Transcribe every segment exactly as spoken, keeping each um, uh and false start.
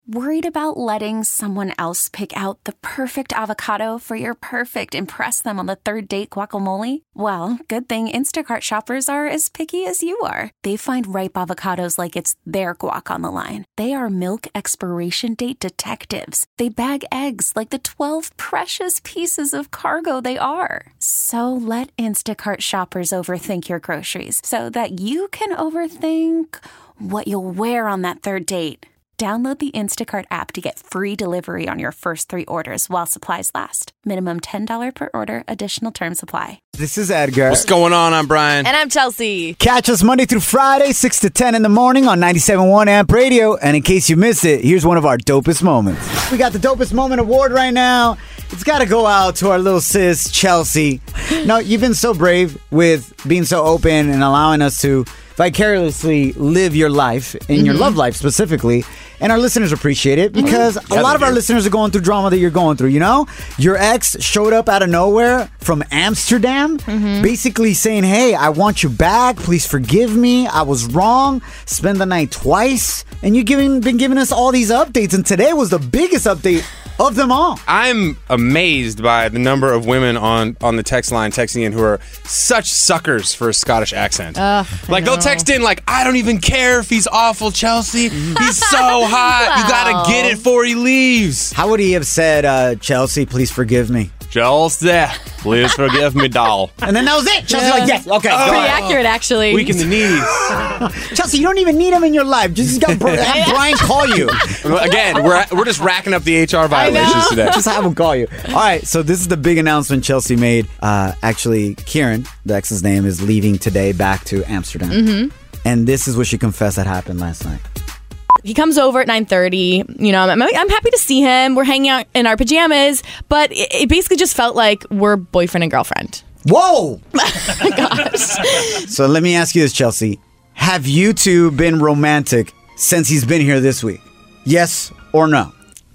Worried about letting someone else pick out the perfect avocado for your perfect impress them on the third date guacamole? Well, good thing Instacart shoppers are as picky as you are. They find ripe avocados like it's their guac on the line. They are milk expiration date detectives. They bag eggs like the twelve precious pieces of cargo they are. So let Instacart shoppers overthink your groceries so that you can overthink what you'll wear on that third date. Download the Instacart app to get free delivery on your first three orders while supplies last. Minimum ten dollars per order. Additional terms apply. This is Edgar. What's going on? I'm Brian. And I'm Chelsea. Catch us Monday through Friday, six to ten in the morning on ninety-seven point one Amp Radio. And in case you missed it, here's one of our dopest moments. We got the Dopest Moment Award right now. It's got to go out to our little sis, Chelsea. No, you've been so brave with being so open and allowing us to vicariously live your life, and mm-hmm. your love life specifically. And our listeners appreciate it because mm-hmm. a yeah, lot of do. our listeners are going through drama that you're going through, you know? Your ex showed up out of nowhere from Amsterdam, mm-hmm. basically saying, hey, I want you back. Please forgive me. I was wrong. Spend the night twice. And you've giving, been giving us all these updates. And today was the biggest update of them all. I'm amazed by the number of women on, on the text line texting in who are such suckers for a Scottish accent. Uh, like, they'll text in like, I don't even care if he's awful, Chelsea. He's so hot. Wow. You gotta get it before he leaves. How would he have said, uh, Chelsea, please forgive me? Chelsea, please forgive me, doll. And then that was it. Chelsea, yeah. like, yes, okay. Oh, pretty accurate, actually. Weak in the knees. Chelsea, you don't even need him in your life. Just have Brian call you. Again, we're we're just racking up the H R violations today. Just have him call you. All right, so this is the big announcement Chelsea made. Uh, actually, Kieran, the ex's name, is leaving today back to Amsterdam. Mm-hmm. And this is what she confessed that happened last night. He comes over at nine thirty. You know, I'm, I'm happy to see him. We're hanging out in our pajamas, but it, it basically just felt like we're boyfriend and girlfriend. Whoa! Oh my gosh. So let me ask you this, Chelsea. Have you two been romantic since he's been here this week? Yes or no?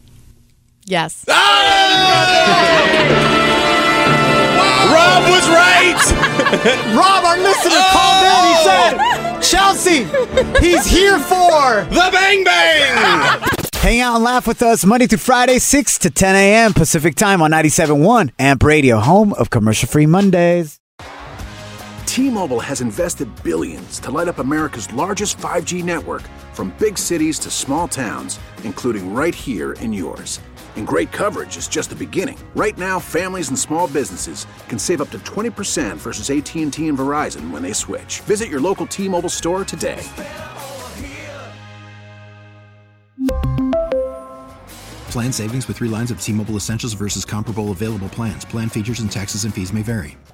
Yes. Oh! Rob was right! Rob, our listener, oh! called in. He said, Chelsea, he's here for the Bang Bang! Hang out and laugh with us Monday through Friday, six to ten a.m. Pacific Time on ninety-seven point one Amp Radio, home of commercial-free Mondays. T-Mobile has invested billions to light up America's largest five G network, from big cities to small towns, including right here in yours. And great coverage is just the beginning. Right now, families and small businesses can save up to twenty percent versus A T and T and Verizon when they switch. Visit your local T-Mobile store today. Plan savings with three lines of T-Mobile Essentials versus comparable available plans. Plan features and taxes and fees may vary.